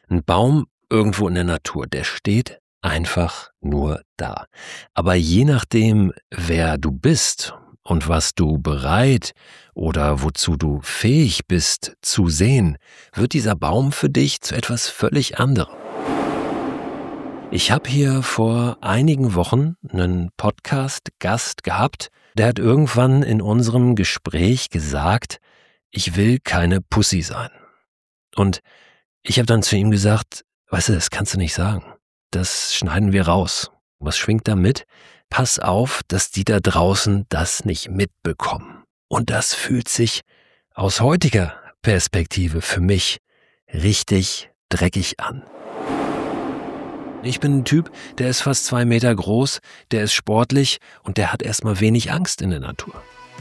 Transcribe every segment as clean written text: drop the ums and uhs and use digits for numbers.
Ein Baum irgendwo in der Natur, der steht einfach nur da. Aber je nachdem, wer du bist und was du bereit oder wozu du fähig bist zu sehen, wird dieser Baum für dich zu etwas völlig anderem. Ich habe hier vor einigen Wochen einen Podcast-Gast gehabt, der hat irgendwann in unserem Gespräch gesagt, ich will keine Pussy sein. Und ich habe dann zu ihm gesagt, weißt du, das kannst du nicht sagen. Das schneiden wir raus. Was schwingt da mit? Pass auf, dass die da draußen das nicht mitbekommen. Und das fühlt sich aus heutiger Perspektive für mich richtig dreckig an. Ich bin ein Typ, der ist fast 2 Meter groß, der ist sportlich und der hat erstmal wenig Angst in der Natur.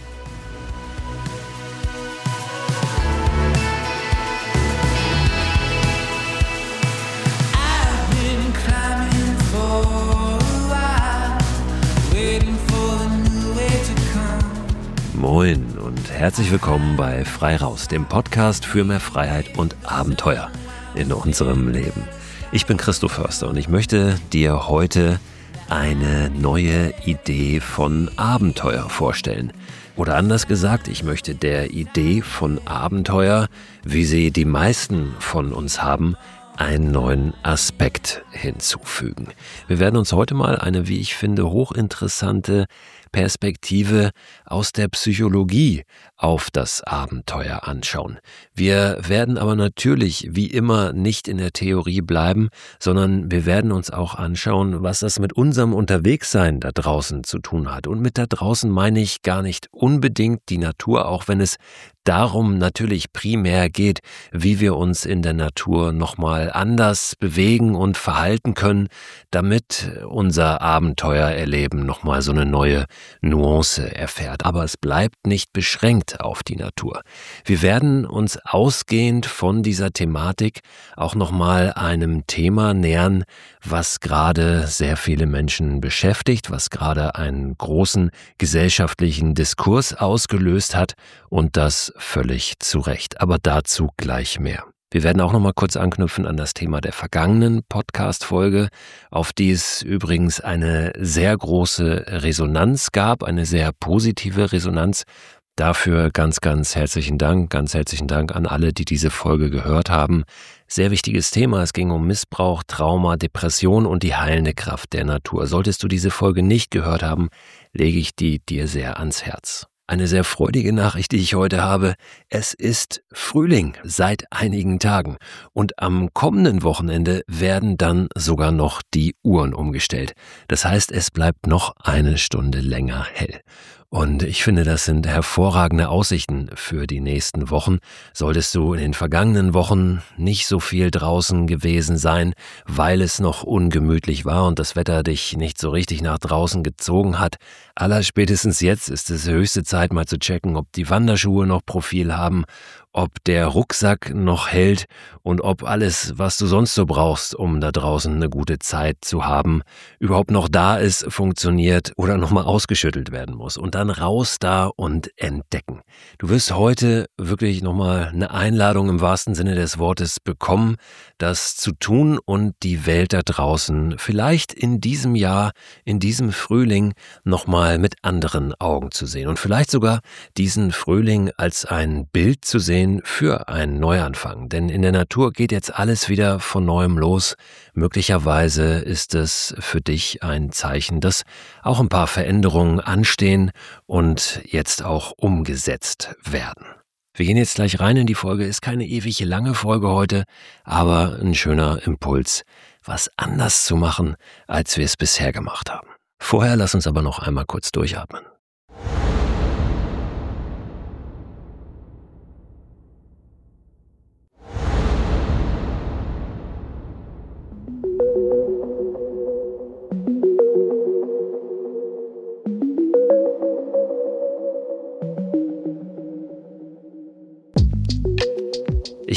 Moin und herzlich willkommen bei Frei Raus, dem Podcast für mehr Freiheit und Abenteuer in unserem Leben. Ich bin Christoph Förster und ich möchte dir heute eine neue Idee von Abenteuer vorstellen. Oder anders gesagt, ich möchte der Idee von Abenteuer, wie sie die meisten von uns haben, einen neuen Aspekt hinzufügen. Wir werden uns heute mal eine, wie ich finde, hochinteressante Perspektive aus der Psychologie auf das Abenteuer anschauen. Wir werden aber natürlich wie immer nicht in der Theorie bleiben, sondern wir werden uns auch anschauen, was das mit unserem Unterwegssein da draußen zu tun hat. Und mit da draußen meine ich gar nicht unbedingt die Natur, auch wenn es darum natürlich primär geht, wie wir uns in der Natur nochmal anders bewegen und verhalten können, damit unser Abenteuererleben nochmal so eine neue Nuance erfährt. Aber es bleibt nicht beschränkt auf die Natur. Wir werden uns ausgehend von dieser Thematik auch nochmal einem Thema nähern, was gerade sehr viele Menschen beschäftigt, was gerade einen großen gesellschaftlichen Diskurs ausgelöst hat und das völlig zu Recht. Aber dazu gleich mehr. Wir werden auch noch mal kurz anknüpfen an das Thema der vergangenen Podcast-Folge, auf die es übrigens eine sehr große Resonanz gab, eine sehr positive Resonanz. Dafür ganz, ganz herzlichen Dank an alle, die diese Folge gehört haben. Sehr wichtiges Thema, es ging um Missbrauch, Trauma, Depression und die heilende Kraft der Natur. Solltest du diese Folge nicht gehört haben, lege ich die dir sehr ans Herz. Eine sehr freudige Nachricht, die ich heute habe. Es ist Frühling seit einigen Tagen und am kommenden Wochenende werden dann sogar noch die Uhren umgestellt. Das heißt, es bleibt noch eine Stunde länger hell. Und ich finde, das sind hervorragende Aussichten für die nächsten Wochen. Solltest du in den vergangenen Wochen nicht so viel draußen gewesen sein, weil es noch ungemütlich war und das Wetter dich nicht so richtig nach draußen gezogen hat, allerspätestens jetzt ist es höchste Zeit, mal zu checken, ob die Wanderschuhe noch Profil haben, ob der Rucksack noch hält und ob alles, was du sonst so brauchst, um da draußen eine gute Zeit zu haben, überhaupt noch da ist, funktioniert oder nochmal ausgeschüttelt werden muss. Und dann raus da und entdecken. Du wirst heute wirklich nochmal eine Einladung im wahrsten Sinne des Wortes bekommen, das zu tun und die Welt da draußen vielleicht in diesem Jahr, in diesem Frühling nochmal mit anderen Augen zu sehen und vielleicht sogar diesen Frühling als ein Bild zu sehen für einen Neuanfang. Denn in der Natur geht jetzt alles wieder von Neuem los. Möglicherweise ist es für dich ein Zeichen, dass auch ein paar Veränderungen anstehen und jetzt auch umgesetzt werden. Wir gehen jetzt gleich rein in die Folge. Ist keine ewig lange Folge heute, aber ein schöner Impuls, was anders zu machen, als wir es bisher gemacht haben. Vorher lass uns aber noch einmal kurz durchatmen.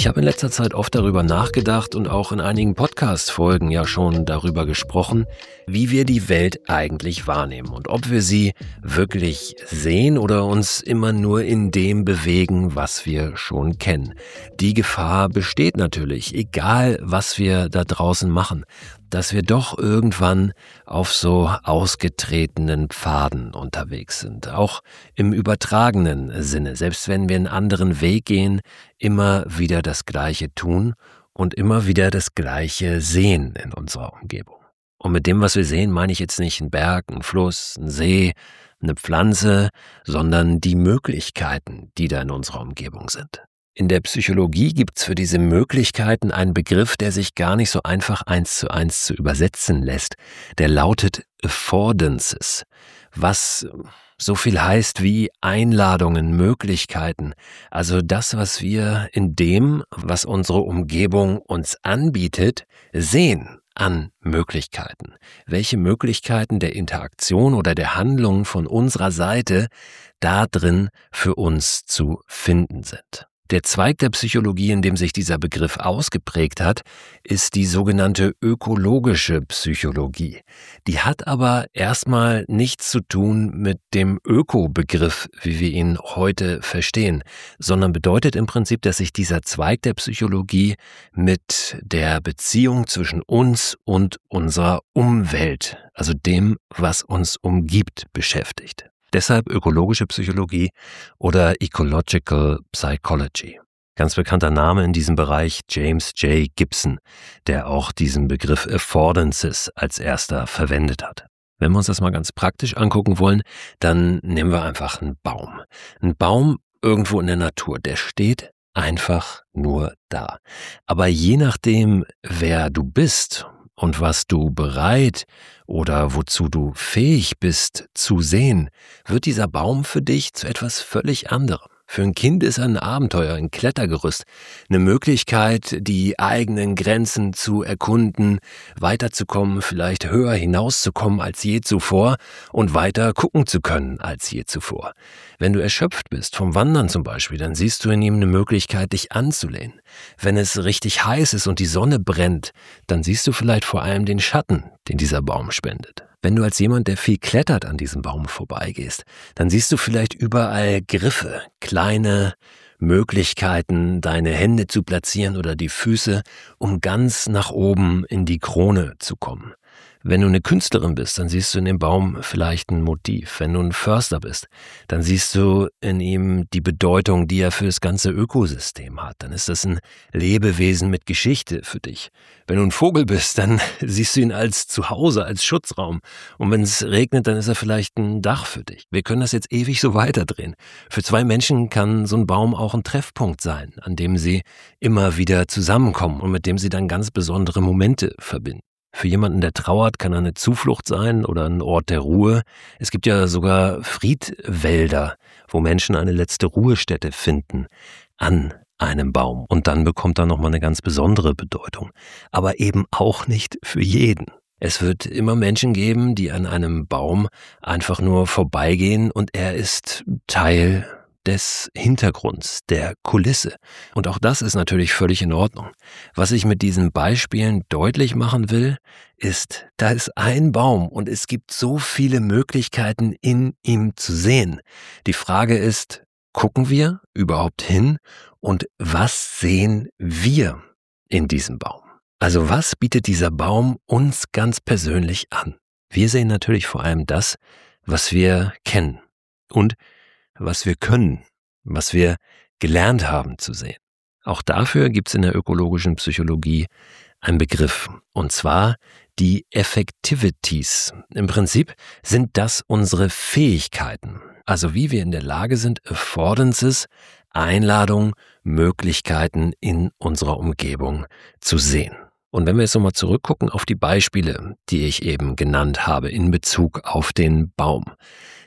Ich habe in letzter Zeit oft darüber nachgedacht und auch in einigen Podcast-Folgen ja schon darüber gesprochen, wie wir die Welt eigentlich wahrnehmen und ob wir sie wirklich sehen oder uns immer nur in dem bewegen, was wir schon kennen. Die Gefahr besteht natürlich, egal was wir da draußen machen, dass wir doch irgendwann auf so ausgetretenen Pfaden unterwegs sind, auch im übertragenen Sinne, selbst wenn wir einen anderen Weg gehen, immer wieder das Gleiche tun und immer wieder das Gleiche sehen in unserer Umgebung. Und mit dem, was wir sehen, meine ich jetzt nicht einen Berg, einen Fluss, einen See, eine Pflanze, sondern die Möglichkeiten, die da in unserer Umgebung sind. In der Psychologie gibt's für diese Möglichkeiten einen Begriff, der sich gar nicht so einfach 1:1 zu übersetzen lässt. Der lautet Affordances, was so viel heißt wie Einladungen, Möglichkeiten. Also das, was wir in dem, was unsere Umgebung uns anbietet, sehen an Möglichkeiten. Welche Möglichkeiten der Interaktion oder der Handlung von unserer Seite da drin für uns zu finden sind. Der Zweig der Psychologie, in dem sich dieser Begriff ausgeprägt hat, ist die sogenannte ökologische Psychologie. Die hat aber erstmal nichts zu tun mit dem Öko-Begriff, wie wir ihn heute verstehen, sondern bedeutet im Prinzip, dass sich dieser Zweig der Psychologie mit der Beziehung zwischen uns und unserer Umwelt, also dem, was uns umgibt, beschäftigt. Deshalb ökologische Psychologie oder Ecological Psychology. Ganz bekannter Name in diesem Bereich James J. Gibson, der auch diesen Begriff Affordances als erster verwendet hat. Wenn wir uns das mal ganz praktisch angucken wollen, dann nehmen wir einfach einen Baum. Ein Baum irgendwo in der Natur, der steht einfach nur da. Aber je nachdem, wer du bist und was du bereit oder wozu du fähig bist zu sehen, wird dieser Baum für dich zu etwas völlig anderem. Für ein Kind ist er ein Abenteuer, ein Klettergerüst, eine Möglichkeit, die eigenen Grenzen zu erkunden, weiterzukommen, vielleicht höher hinauszukommen als je zuvor und weiter gucken zu können als je zuvor. Wenn du erschöpft bist, vom Wandern zum Beispiel, dann siehst du in ihm eine Möglichkeit, dich anzulehnen. Wenn es richtig heiß ist und die Sonne brennt, dann siehst du vielleicht vor allem den Schatten, den dieser Baum spendet. Wenn du als jemand, der viel klettert, an diesem Baum vorbeigehst, dann siehst du vielleicht überall Griffe, kleine Möglichkeiten, deine Hände zu platzieren oder die Füße, um ganz nach oben in die Krone zu kommen. Wenn du eine Künstlerin bist, dann siehst du in dem Baum vielleicht ein Motiv. Wenn du ein Förster bist, dann siehst du in ihm die Bedeutung, die er für das ganze Ökosystem hat. Dann ist das ein Lebewesen mit Geschichte für dich. Wenn du ein Vogel bist, dann siehst du ihn als Zuhause, als Schutzraum. Und wenn es regnet, dann ist er vielleicht ein Dach für dich. Wir können das jetzt ewig so weiterdrehen. Für zwei Menschen kann so ein Baum auch ein Treffpunkt sein, an dem sie immer wieder zusammenkommen und mit dem sie dann ganz besondere Momente verbinden. Für jemanden, der trauert, kann er eine Zuflucht sein oder ein Ort der Ruhe. Es gibt ja sogar Friedwälder, wo Menschen eine letzte Ruhestätte finden an einem Baum. Und dann bekommt er nochmal eine ganz besondere Bedeutung. Aber eben auch nicht für jeden. Es wird immer Menschen geben, die an einem Baum einfach nur vorbeigehen und er ist Teil des Hintergrunds, der Kulisse. Und auch das ist natürlich völlig in Ordnung. Was ich mit diesen Beispielen deutlich machen will, ist, da ist ein Baum und es gibt so viele Möglichkeiten in ihm zu sehen. Die Frage ist, gucken wir überhaupt hin und was sehen wir in diesem Baum? Also was bietet dieser Baum uns ganz persönlich an? Wir sehen natürlich vor allem das, was wir kennen und was wir können, was wir gelernt haben zu sehen. Auch dafür gibt es in der ökologischen Psychologie einen Begriff, und zwar die Effectivities. Im Prinzip sind das unsere Fähigkeiten, also wie wir in der Lage sind, Affordances, Einladungen, Möglichkeiten in unserer Umgebung zu sehen. Und wenn wir jetzt nochmal zurückgucken auf die Beispiele, die ich eben genannt habe in Bezug auf den Baum,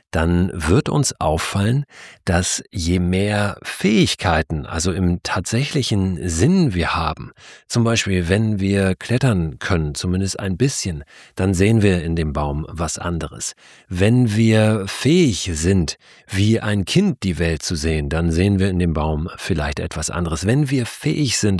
dann wird uns auffallen, dass je mehr Fähigkeiten, also im tatsächlichen Sinn wir haben, zum Beispiel wenn wir klettern können, zumindest ein bisschen, dann sehen wir in dem Baum was anderes. Wenn wir fähig sind, wie ein Kind die Welt zu sehen, dann sehen wir in dem Baum vielleicht etwas anderes. Wenn wir fähig sind,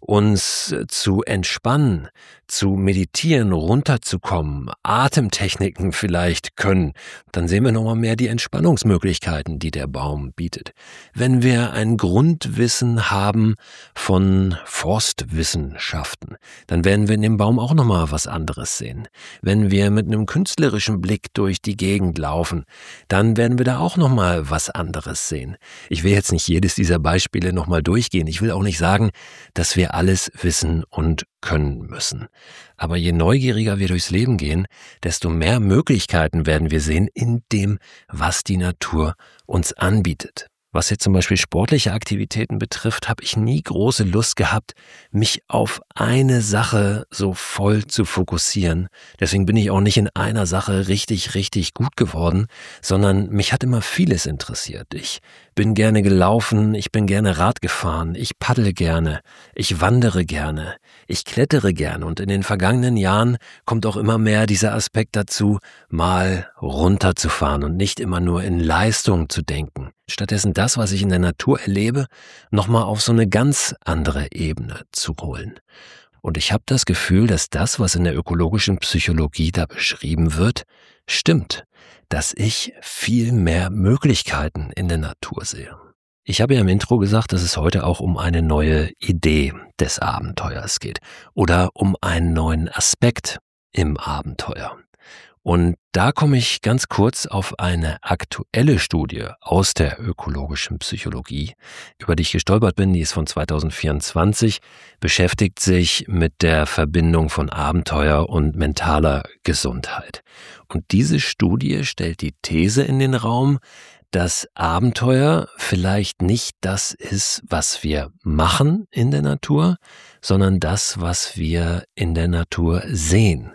uns zu entspannen, zu meditieren, runterzukommen, Atemtechniken vielleicht können, dann sehen wir nochmal mehr die Entspannungsmöglichkeiten, die der Baum bietet. Wenn wir ein Grundwissen haben von Forstwissenschaften, dann werden wir in dem Baum auch nochmal was anderes sehen. Wenn wir mit einem künstlerischen Blick durch die Gegend laufen, dann werden wir da auch nochmal was anderes sehen. Ich will jetzt nicht jedes dieser Beispiele nochmal durchgehen. Ich will auch nicht sagen, dass wir alles wissen und können müssen. Aber je neugieriger wir durchs Leben gehen, desto mehr Möglichkeiten werden wir sehen in dem, was die Natur uns anbietet. Was jetzt zum Beispiel sportliche Aktivitäten betrifft, habe ich nie große Lust gehabt, mich auf eine Sache so voll zu fokussieren. Deswegen bin ich auch nicht in einer Sache richtig gut geworden, sondern mich hat immer vieles interessiert. Ich bin gerne gelaufen, ich bin gerne Rad gefahren, ich paddle gerne, ich wandere gerne, ich klettere gerne und in den vergangenen Jahren kommt auch immer mehr dieser Aspekt dazu, mal runterzufahren und nicht immer nur in Leistung zu denken. Stattdessen das, was ich in der Natur erlebe, nochmal auf so eine ganz andere Ebene zu holen. Und ich habe das Gefühl, dass das, was in der ökologischen Psychologie da beschrieben wird, stimmt, dass ich viel mehr Möglichkeiten in der Natur sehe. Ich habe ja im Intro gesagt, dass es heute auch um eine neue Idee des Abenteuers geht oder um einen neuen Aspekt im Abenteuer. Und da komme ich ganz kurz auf eine aktuelle Studie aus der ökologischen Psychologie, über die ich gestolpert bin, die ist von 2024, beschäftigt sich mit der Verbindung von Abenteuer und mentaler Gesundheit. Und diese Studie stellt die These in den Raum, dass Abenteuer vielleicht nicht das ist, was wir machen in der Natur, sondern das, was wir in der Natur sehen.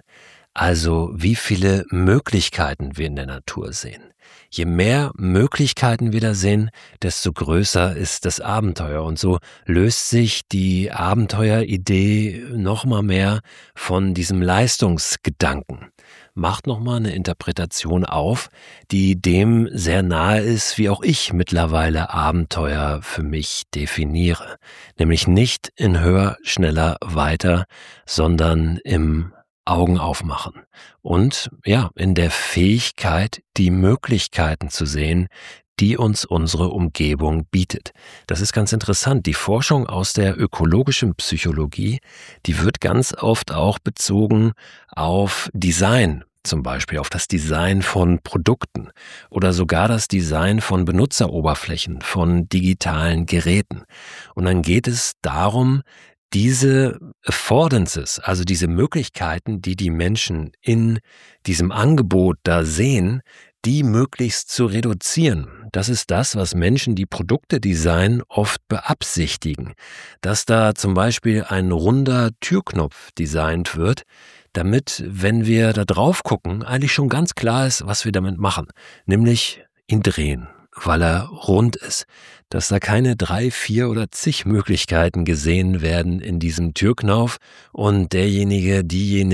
Also wie viele Möglichkeiten wir in der Natur sehen. Je mehr Möglichkeiten wir da sehen, desto größer ist das Abenteuer. Und so löst sich die Abenteueridee nochmal mehr von diesem Leistungsgedanken. Macht nochmal eine Interpretation auf, die dem sehr nahe ist, wie auch ich mittlerweile Abenteuer für mich definiere. Nämlich nicht in höher, schneller, weiter, sondern im Augen aufmachen und ja, in der Fähigkeit, die Möglichkeiten zu sehen, die uns unsere Umgebung bietet. Das ist ganz interessant. Die Forschung aus der ökologischen Psychologie, die wird ganz oft auch bezogen auf Design, zum Beispiel auf das Design von Produkten oder sogar das Design von Benutzeroberflächen, von digitalen Geräten. Und dann geht es darum, diese Affordances, also diese Möglichkeiten, die die Menschen in diesem Angebot da sehen, die möglichst zu reduzieren. Das ist das, was Menschen, die Produkte designen, oft beabsichtigen. Dass da zum Beispiel ein runder Türknopf designt wird, damit, wenn wir da drauf gucken, eigentlich schon ganz klar ist, was wir damit machen, nämlich ihn drehen, weil er rund ist. Dass da keine 3, 4 oder zig Möglichkeiten gesehen werden in diesem Türknauf und diejenige,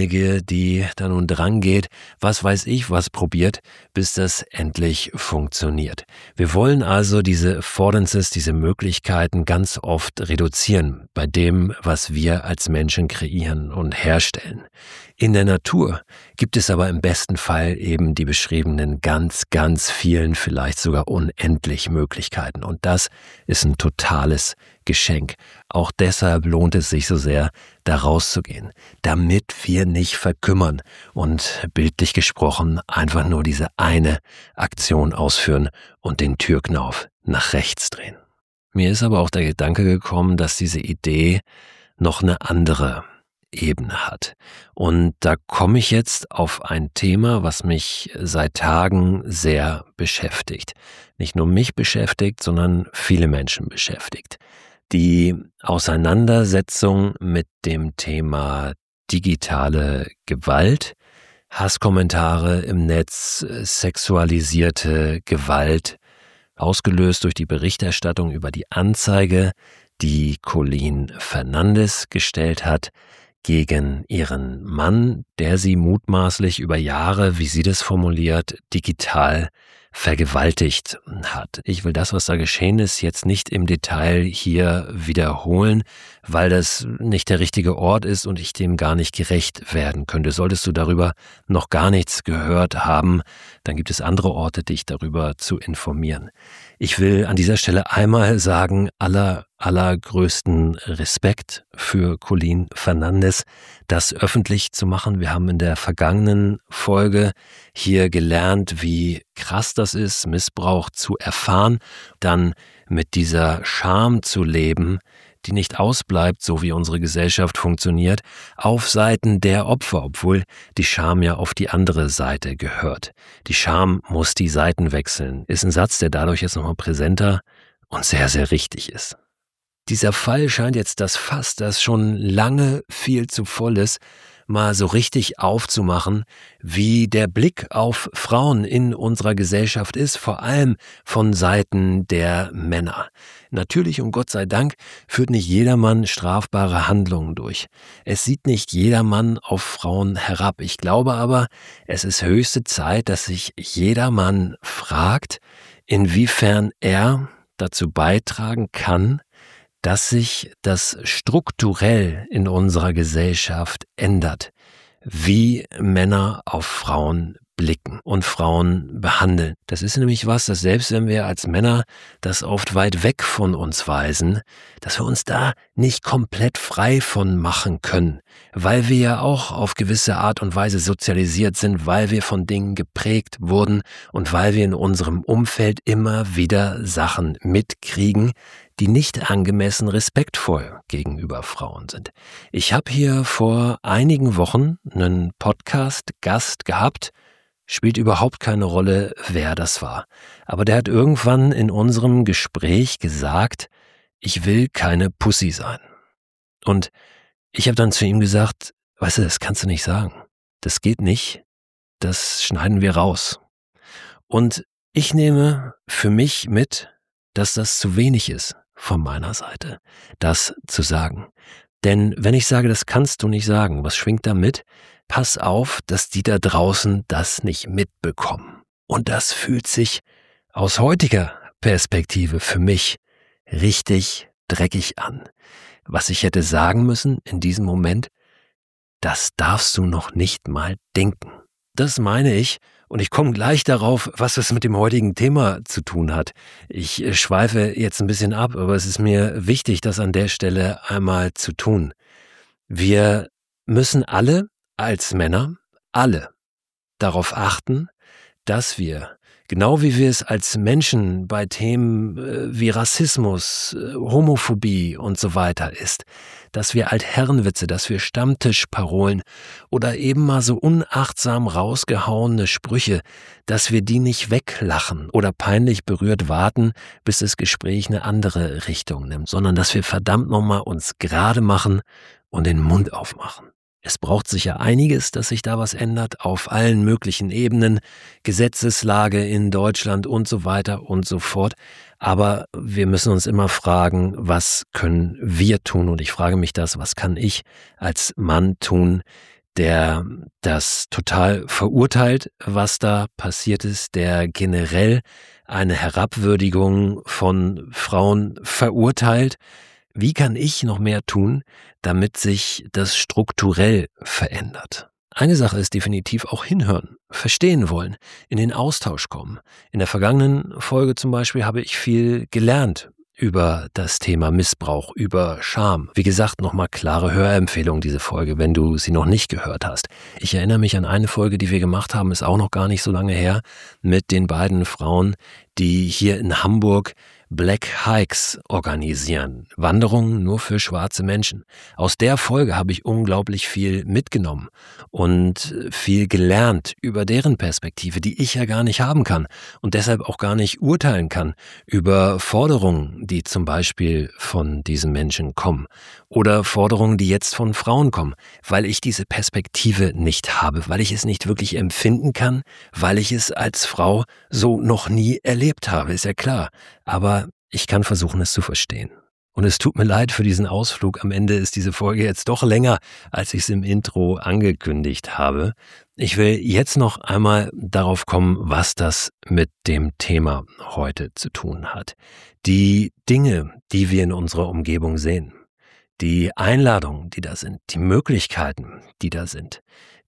die da nun dran geht, was weiß ich, was probiert, bis das endlich funktioniert. Wir wollen also diese Affordances, diese Möglichkeiten ganz oft reduzieren bei dem, was wir als Menschen kreieren und herstellen. In der Natur gibt es aber im besten Fall eben die beschriebenen ganz vielen, vielleicht sogar unendlich Möglichkeiten. Und das ist ein totales Geschenk. Auch deshalb lohnt es sich so sehr, da rauszugehen, damit wir nicht verkümmern und bildlich gesprochen einfach nur diese eine Aktion ausführen und den Türknauf nach rechts drehen. Mir ist aber auch der Gedanke gekommen, dass diese Idee noch eine andere Ebene hat. Und da komme ich jetzt auf ein Thema, was mich seit Tagen sehr beschäftigt. Nicht nur mich beschäftigt, sondern viele Menschen beschäftigt. Die Auseinandersetzung mit dem Thema digitale Gewalt, Hasskommentare im Netz, sexualisierte Gewalt, ausgelöst durch die Berichterstattung über die Anzeige, die Colleen Fernandes gestellt hat gegen ihren Mann, der sie mutmaßlich über Jahre, wie sie das formuliert, digital vergewaltigt hat. Ich will das, was da geschehen ist, jetzt nicht im Detail hier wiederholen, weil das nicht der richtige Ort ist und ich dem gar nicht gerecht werden könnte. Solltest du darüber noch gar nichts gehört haben, dann gibt es andere Orte, dich darüber zu informieren. Ich will an dieser Stelle einmal sagen, allergrößten Respekt für Colleen Fernandes, das öffentlich zu machen. Wir haben in der vergangenen Folge hier gelernt, wie krass das ist, Missbrauch zu erfahren, dann mit dieser Scham zu leben, die nicht ausbleibt, so wie unsere Gesellschaft funktioniert, auf Seiten der Opfer, obwohl die Scham ja auf die andere Seite gehört. Die Scham muss die Seiten wechseln, ist ein Satz, der dadurch jetzt nochmal präsenter und sehr, sehr richtig ist. Dieser Fall scheint jetzt das Fass, das schon lange viel zu voll ist, mal so richtig aufzumachen, wie der Blick auf Frauen in unserer Gesellschaft ist, vor allem von Seiten der Männer. Natürlich und Gott sei Dank führt nicht jedermann strafbare Handlungen durch. Es sieht nicht jedermann auf Frauen herab. Ich glaube aber, es ist höchste Zeit, dass sich jedermann fragt, inwiefern er dazu beitragen kann, dass sich das strukturell in unserer Gesellschaft ändert, wie Männer auf Frauen blicken und Frauen behandeln. Das ist nämlich was, dass selbst wenn wir als Männer das oft weit weg von uns weisen, dass wir uns da nicht komplett frei von machen können, weil wir ja auch auf gewisse Art und Weise sozialisiert sind, weil wir von Dingen geprägt wurden und weil wir in unserem Umfeld immer wieder Sachen mitkriegen, die nicht angemessen respektvoll gegenüber Frauen sind. Ich habe hier vor einigen Wochen einen Podcast-Gast gehabt, spielt überhaupt keine Rolle, wer das war. Aber der hat irgendwann in unserem Gespräch gesagt, ich will keine Pussy sein. Und ich habe dann zu ihm gesagt, weißt du, das kannst du nicht sagen. Das geht nicht, das schneiden wir raus. Und ich nehme für mich mit, dass das zu wenig ist von meiner Seite, das zu sagen. Denn wenn ich sage, das kannst du nicht sagen, was schwingt da mit? Pass auf, dass die da draußen das nicht mitbekommen. Und das fühlt sich aus heutiger Perspektive für mich richtig dreckig an. Was ich hätte sagen müssen in diesem Moment, das darfst du noch nicht mal denken. Das meine ich. Und ich komme gleich darauf, was es mit dem heutigen Thema zu tun hat. Ich schweife jetzt ein bisschen ab, aber es ist mir wichtig, das an der Stelle einmal zu tun. Wir müssen alle als Männer, alle darauf achten, dass wir, genau wie wir es als Menschen bei Themen wie Rassismus, Homophobie und so weiter ist, dass wir Altherrenwitze, dass wir Stammtischparolen oder eben mal so unachtsam rausgehauene Sprüche, dass wir die nicht weglachen oder peinlich berührt warten, bis das Gespräch eine andere Richtung nimmt, sondern dass wir verdammt nochmal uns gerade machen und den Mund aufmachen. Es braucht sicher einiges, dass sich da was ändert, auf allen möglichen Ebenen, Gesetzeslage in Deutschland und so weiter und so fort. Aber wir müssen uns immer fragen, was können wir tun? Und ich frage mich das, was kann ich als Mann tun, der das total verurteilt, was da passiert ist, der generell eine Herabwürdigung von Frauen verurteilt. Wie kann ich noch mehr tun, damit sich das strukturell verändert? Eine Sache ist definitiv auch hinhören, verstehen wollen, in den Austausch kommen. In der vergangenen Folge zum Beispiel habe ich viel gelernt über das Thema Missbrauch, über Scham. Wie gesagt, nochmal klare Hörempfehlung, diese Folge, wenn du sie noch nicht gehört hast. Ich erinnere mich an eine Folge, die wir gemacht haben, ist auch noch gar nicht so lange her, mit den beiden Frauen, die hier in Hamburg Black Hikes organisieren, Wanderungen nur für schwarze Menschen. Aus der Folge habe ich unglaublich viel mitgenommen und viel gelernt über deren Perspektive, die ich ja gar nicht haben kann und deshalb auch gar nicht urteilen kann über Forderungen, die zum Beispiel von diesen Menschen kommen oder Forderungen, die jetzt von Frauen kommen, weil ich diese Perspektive nicht habe, weil ich es nicht wirklich empfinden kann, weil ich es als Frau so noch nie erlebt habe, ist ja klar. Aber ich kann versuchen, es zu verstehen. Und es tut mir leid für diesen Ausflug. Am Ende ist diese Folge jetzt doch länger, als ich es im Intro angekündigt habe. Ich will jetzt noch einmal darauf kommen, was das mit dem Thema heute zu tun hat. Die Dinge, die wir in unserer Umgebung sehen, die Einladungen, die da sind, die Möglichkeiten, die da sind,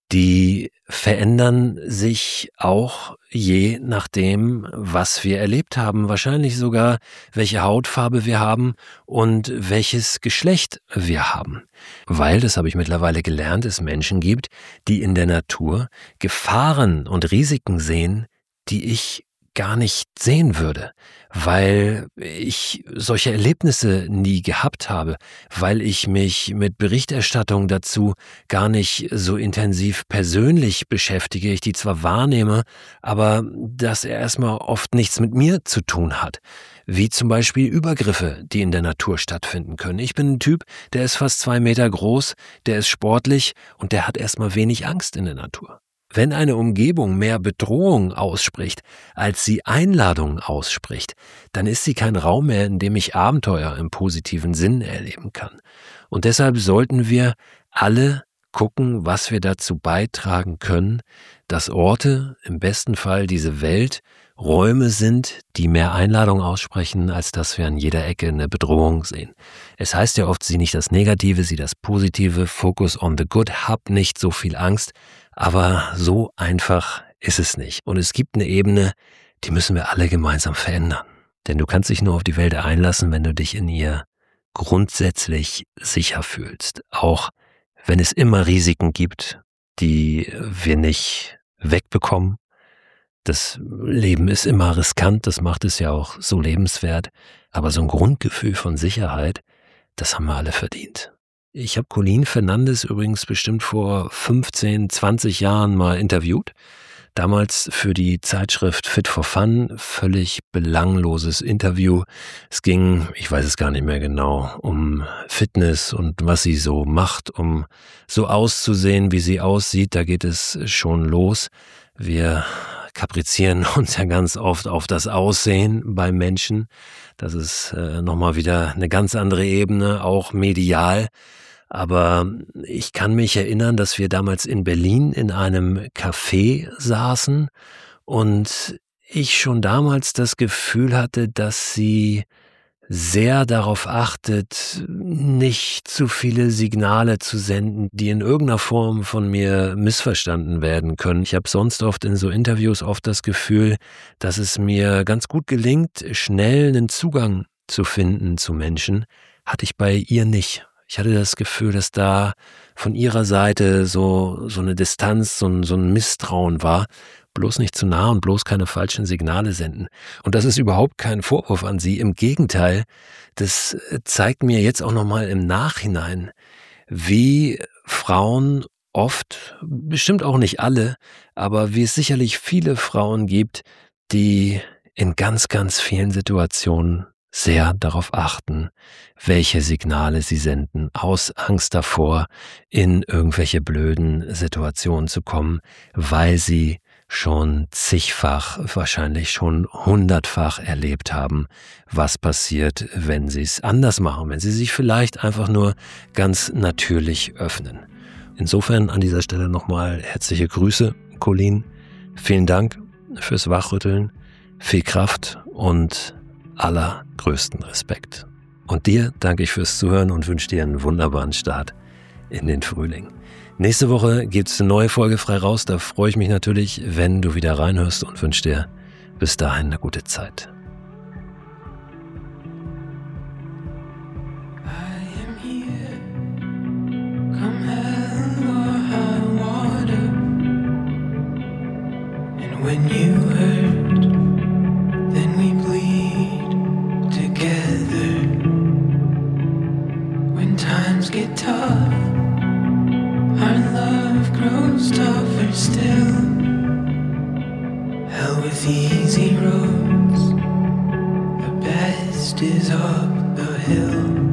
die verändern sich auch je nachdem, was wir erlebt haben. Wahrscheinlich sogar, welche Hautfarbe wir haben und welches Geschlecht wir haben. Weil, das habe ich mittlerweile gelernt, es Menschen gibt, die in der Natur Gefahren und Risiken sehen, die ich gar nicht sehen würde, weil ich solche Erlebnisse nie gehabt habe, weil ich mich mit Berichterstattung dazu gar nicht so intensiv persönlich beschäftige, ich die zwar wahrnehme, aber das erstmal oft nichts mit mir zu tun hat, wie zum Beispiel Übergriffe, die in der Natur stattfinden können. Ich bin ein Typ, der ist fast 2 Meter groß, der ist sportlich und der hat erstmal wenig Angst in der Natur. Wenn eine Umgebung mehr Bedrohung ausspricht, als sie Einladungen ausspricht, dann ist sie kein Raum mehr, in dem ich Abenteuer im positiven Sinn erleben kann. Und deshalb sollten wir alle gucken, was wir dazu beitragen können, dass Orte, im besten Fall diese Welt, Räume sind, die mehr Einladung aussprechen, als dass wir an jeder Ecke eine Bedrohung sehen. Es heißt ja oft, sieh nicht das Negative, sieh das Positive, focus on the good, hab nicht so viel Angst, aber so einfach ist es nicht. Und es gibt eine Ebene, die müssen wir alle gemeinsam verändern. Denn du kannst dich nur auf die Welt einlassen, wenn du dich in ihr grundsätzlich sicher fühlst. Auch wenn es immer Risiken gibt, die wir nicht wegbekommen. Das Leben ist immer riskant, das macht es ja auch so lebenswert. Aber so ein Grundgefühl von Sicherheit, das haben wir alle verdient. Ich habe Colleen Fernandes übrigens bestimmt vor 15, 20 Jahren mal interviewt. Damals für die Zeitschrift Fit for Fun, völlig belangloses Interview. Es ging, ich weiß es gar nicht mehr genau, um Fitness und was sie so macht, um so auszusehen, wie sie aussieht. Da geht es schon los. Wir kaprizieren uns ja ganz oft auf das Aussehen bei Menschen. Das ist nochmal wieder eine ganz andere Ebene, auch medial. Aber ich kann mich erinnern, dass wir damals in Berlin in einem Café saßen und ich schon damals das Gefühl hatte, dass sie sehr darauf achtet, nicht zu viele Signale zu senden, die in irgendeiner Form von mir missverstanden werden können. Ich habe sonst oft in so Interviews oft das Gefühl, dass es mir ganz gut gelingt, schnell einen Zugang zu finden zu Menschen. Hatte ich bei ihr nicht. Ich hatte das Gefühl, dass da von ihrer Seite so eine Distanz, so ein Misstrauen war. Bloß nicht zu nah und bloß keine falschen Signale senden. Und das ist überhaupt kein Vorwurf an sie. Im Gegenteil, das zeigt mir jetzt auch nochmal im Nachhinein, wie Frauen oft, bestimmt auch nicht alle, aber wie es sicherlich viele Frauen gibt, die in ganz, ganz vielen Situationen sehr darauf achten, welche Signale sie senden, aus Angst davor, in irgendwelche blöden Situationen zu kommen, weil sie schon zigfach, wahrscheinlich schon 100-fach erlebt haben, was passiert, wenn sie es anders machen, wenn sie sich vielleicht einfach nur ganz natürlich öffnen. Insofern an dieser Stelle nochmal herzliche Grüße, Colleen. Vielen Dank fürs Wachrütteln, viel Kraft und allergrößten Respekt. Und dir danke ich fürs Zuhören und wünsche dir einen wunderbaren Start in den Frühling. Nächste Woche gibt es eine neue Folge frei raus. Da freue ich mich natürlich, wenn du wieder reinhörst und wünsche dir bis dahin eine gute Zeit. When you hurt, then we bleed grows tougher still. Hell with easy roads, the best is up the hill.